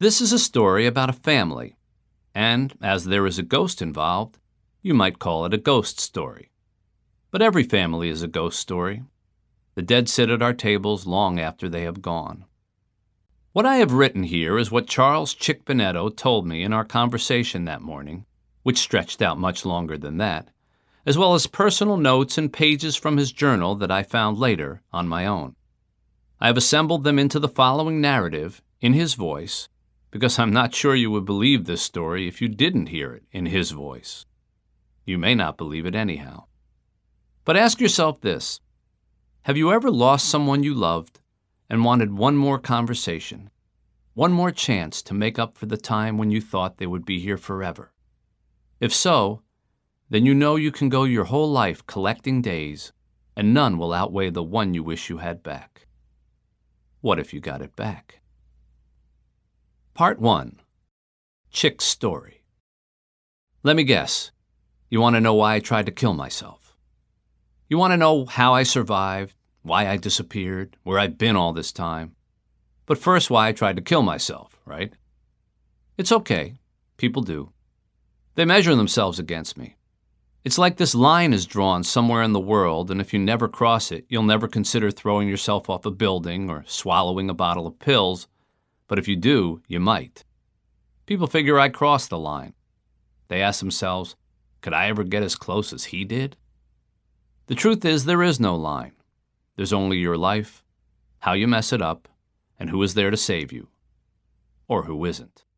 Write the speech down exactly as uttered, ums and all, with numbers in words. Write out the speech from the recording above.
This is a story about a family, and as there is a ghost involved, you might call it a ghost story. But every family is a ghost story. The dead sit at our tables long after they have gone. What I have written here is what Charles Chick Bonetto told me in our conversation that morning, which stretched out much longer than that, as well as personal notes and pages from his journal that I found later on my own. I have assembled them into the following narrative in his voice, because I'm not sure you would believe this story if you didn't hear it in his voice. You may not believe it anyhow. But ask yourself this: have you ever lost someone you loved and wanted one more conversation, one more chance to make up for the time when you thought they would be here forever? If so, then you know you can go your whole life collecting days, and none will outweigh the one you wish you had back. What if you got it back? Part one. Chick's Story. Let me guess. You want to know why I tried to kill myself. You want to know how I survived, why I disappeared, where I've been all this time. But first, why I tried to kill myself, right? It's okay. People do. They measure themselves against me. It's like this line is drawn somewhere in the world, and if you never cross it, you'll never consider throwing yourself off a building or swallowing a bottle of pills. But if you do, you might. People figure I crossed the line. They ask themselves, could I ever get as close as he did? The truth is, there is no line. There's only your life, how you mess it up, and who is there to save you, or who isn't.